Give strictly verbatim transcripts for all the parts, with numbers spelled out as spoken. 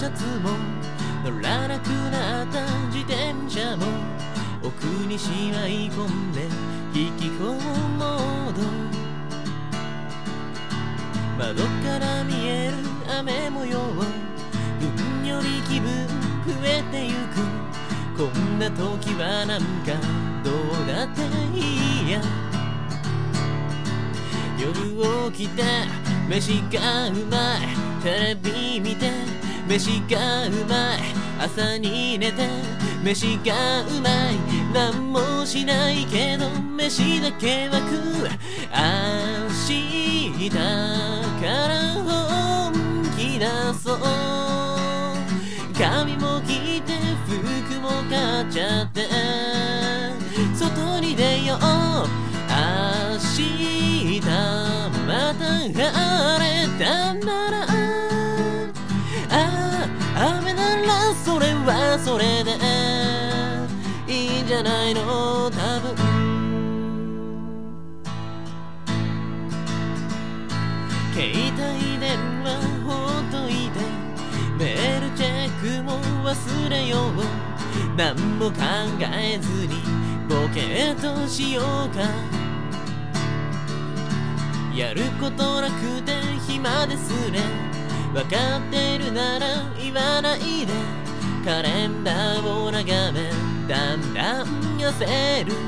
シャツも乗らなくなった自転車も奥にしまい込んで引きこもど窓から見える雨模様運より気分増えてゆくこんな時はなんかどうだっていいや夜起きて飯がうまいテレビ見て飯がうまい朝に寝て飯がうまい何もしないけど飯だけは食う明日から本気出そう髪も切って服も買っちゃって外に出よう明日また晴れたならああ雨ならそれはそれでいいんじゃないの多分携帯電話ほっといてメールチェックも忘れよう何も考えずにボケっとしようかやることなくて暇ですね分かってるなら言わないでカレンダーを眺めだんだん焦る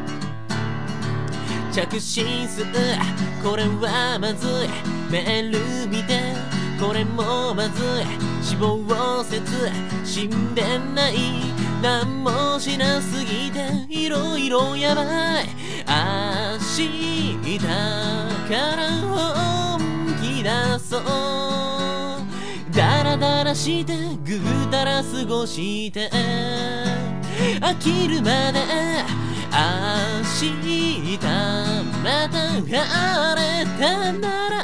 着信数これはまずいメール見てこれもまずい死亡説死んでない何もしなすぎていろいろやばい明日から本気出そうダラダラしてぐうたら過ごして飽きるまで明日また晴れたなら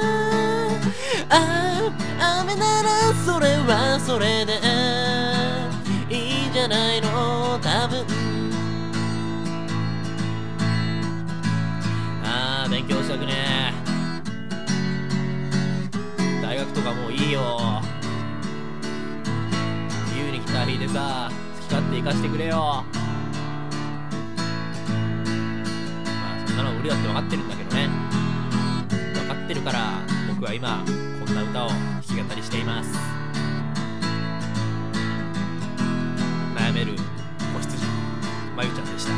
あ雨ならそれはそれでいいんじゃないの多分あー勉強したくね大学とかもういいよ自由にギター弾いてさ好き勝手生かしてくれよまあそんなの無理だって分かってるんだけどね分かってるから僕は今こんな歌を弾き語りしています悩める子羊まゆちゃんでした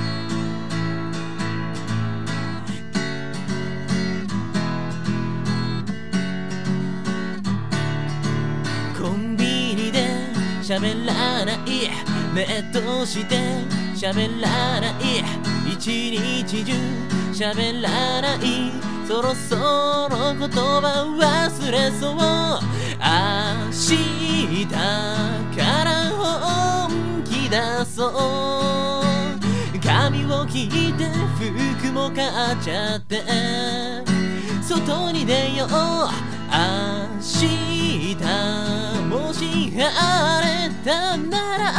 コンビニで喋らないネットして喋らない一日中喋らないそろそろ言葉忘れそう明日から本気出そう髪を切って服も買っちゃって外に出よう明日もし晴れたなら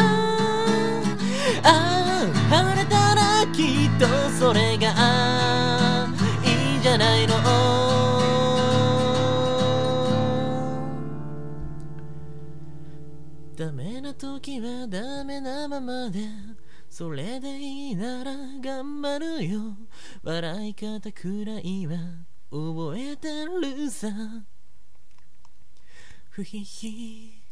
あ晴れたらきっとそれがいいんじゃないのダメな時はダメなままでそれでいいなら頑張るよ笑い方くらいは覚えてるさふひひ